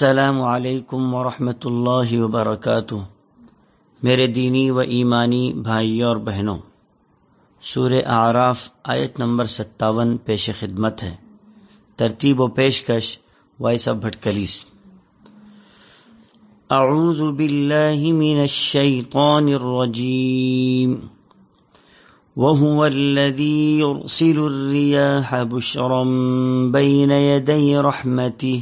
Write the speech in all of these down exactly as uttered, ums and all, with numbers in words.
السلام علیکم ورحمۃ اللہ وبرکاتہ۔ میرے دینی و ایمانی بھائیوں اور بہنوں، سورہ اعراف آیت نمبر ستاون پیش خدمت ہے۔ ترتیب و پیشکش وائس آف بھٹکلیس۔ اعوذ باللہ من الشیطان الرجیم۔ وهو الذي يرسل الرياح بشرا بين يدي رحمته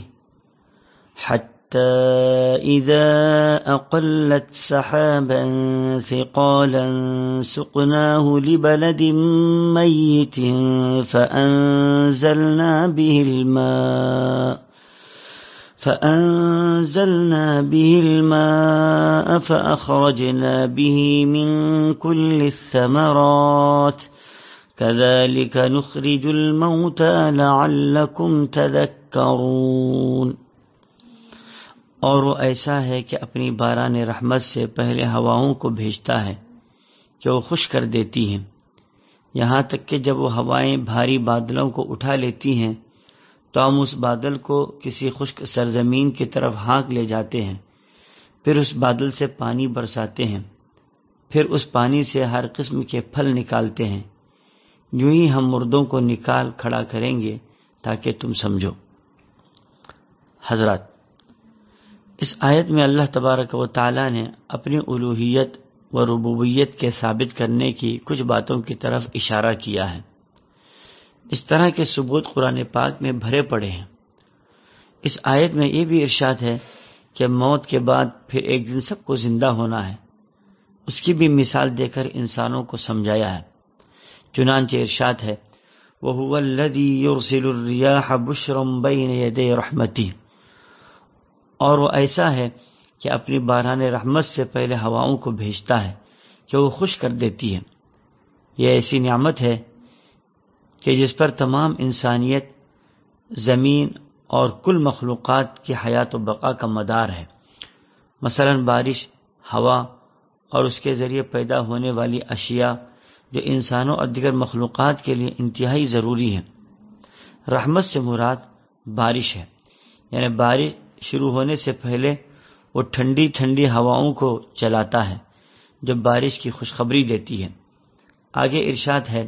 حتى إذا أقلت سحابا ثقالا سقناه لبلد ميت فأنزلنا به الماء فأنزلنا به الماء فأخرجنا به من كل الثمرات كذلك نخرج الموتى لعلكم تذكرون۔ اور وہ ایسا ہے کہ اپنی باران رحمت سے پہلے ہواؤں کو بھیجتا ہے کہ وہ خشک کر دیتی ہیں، یہاں تک کہ جب وہ ہوائیں بھاری بادلوں کو اٹھا لیتی ہیں تو ہم اس بادل کو کسی خشک سرزمین کی طرف ہانک لے جاتے ہیں، پھر اس بادل سے پانی برساتے ہیں، پھر اس پانی سے ہر قسم کے پھل نکالتے ہیں، یوں ہی ہم مردوں کو نکال کھڑا کریں گے تاکہ تم سمجھو۔ حضرات، اس آیت میں اللہ تبارک و تعالی نے اپنی الوہیت و ربوبیت کے ثابت کرنے کی کچھ باتوں کی طرف اشارہ کیا ہے۔ اس طرح کے ثبوت قرآن پاک میں بھرے پڑے ہیں۔ اس آیت میں یہ بھی ارشاد ہے کہ موت کے بعد پھر ایک دن سب کو زندہ ہونا ہے، اس کی بھی مثال دے کر انسانوں کو سمجھایا ہے۔ چنانچہ ارشاد ہے وَهُوَ الَّذِي يُرْسِلُ الرِّيَاحَ بُشْرًا بَيْنَ يَدَيْ رَحْمَتِهِ، اور وہ ایسا ہے کہ اپنی باران رحمت سے پہلے ہواؤں کو بھیجتا ہے کہ وہ خشک کر دیتی ہے۔ یہ ایسی نعمت ہے کہ جس پر تمام انسانیت، زمین اور کل مخلوقات کی حیات و بقا کا مدار ہے۔ مثلا بارش، ہوا اور اس کے ذریعے پیدا ہونے والی اشیاء جو انسانوں اور دیگر مخلوقات کے لیے انتہائی ضروری ہیں۔ رحمت سے مراد بارش ہے، یعنی بارش شروع ہونے سے پہلے وہ ٹھنڈی ٹھنڈی ہواؤں کو چلاتا ہے جو بارش کی خوشخبری دیتی ہے۔ آگے ارشاد ہے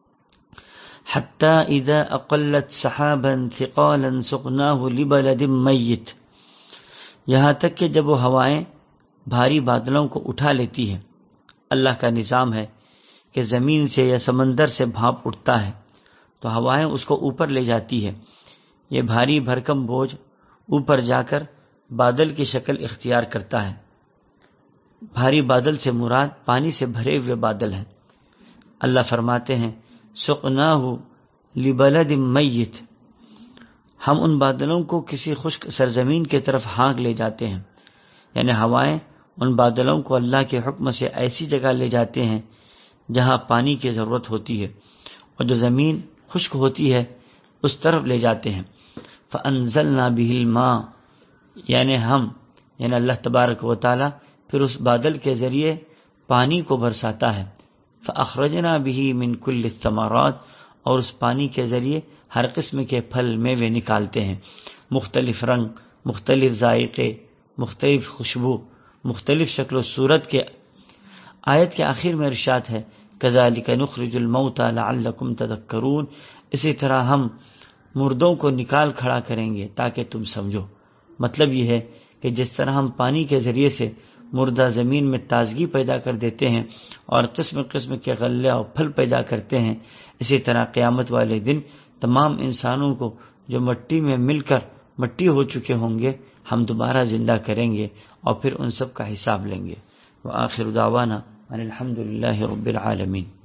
حتی اذا اقلت سحابا ثقالا سقناه لبلد میت، یہاں تک کہ جب وہ ہوائیں بھاری بادلوں کو اٹھا لیتی ہیں۔ اللہ کا نظام ہے کہ زمین سے یا سمندر سے بھاپ اٹھتا ہے تو ہوائیں اس کو اوپر لے جاتی ہے۔ یہ بھاری بھرکم بوجھ اوپر جا کر بادل کی شکل اختیار کرتا ہے۔ بھاری بادل سے مراد پانی سے بھرے ہوئے بادل ہیں۔ اللہ فرماتے ہیں سقناہ لبلد میت، ہم ان بادلوں کو کسی خشک سرزمین کی طرف ہانک لے جاتے ہیں، یعنی ہوائیں ان بادلوں کو اللہ کے حکم سے ایسی جگہ لے جاتے ہیں جہاں پانی کی ضرورت ہوتی ہے، اور جو زمین خشک ہوتی ہے اس طرف لے جاتے ہیں۔ فَأَنزَلْنَا بِهِ الْمَاءَ، یعنی ہم یعنی اللہ تبارک و تعالی پھر اس بادل کے ذریعے پانی کو برساتا ہے۔ فَأَخْرَجْنَا بِهِ مِنْ كُلِّ الثَّمَرَاتِ، اور اس پانی کے ذریعے ہر قسم کے پھل میوے نکالتے ہیں، مختلف رنگ، مختلف ذائقے، مختلف خوشبو، مختلف شکل و صورت کے۔ آیت کے آخر میں ارشاد ہے كَذَلِكَ نُخْرِجُ الْمَوْتَى لَعَلَّكُمْ تَذَكَّرُونَ، اسی طرح ہم مردوں کو نکال کھڑا کریں گے تاکہ تم سمجھو۔ مطلب یہ ہے کہ جس طرح ہم پانی کے ذریعے سے مردہ زمین میں تازگی پیدا کر دیتے ہیں اور قسم قسم کے غلے اور پھل پیدا کرتے ہیں، اسی طرح قیامت والے دن تمام انسانوں کو جو مٹی میں مل کر مٹی ہو چکے ہوں گے ہم دوبارہ زندہ کریں گے اور پھر ان سب کا حساب لیں گے۔ وآخر دعوانا ان الحمد للہ رب العالمین۔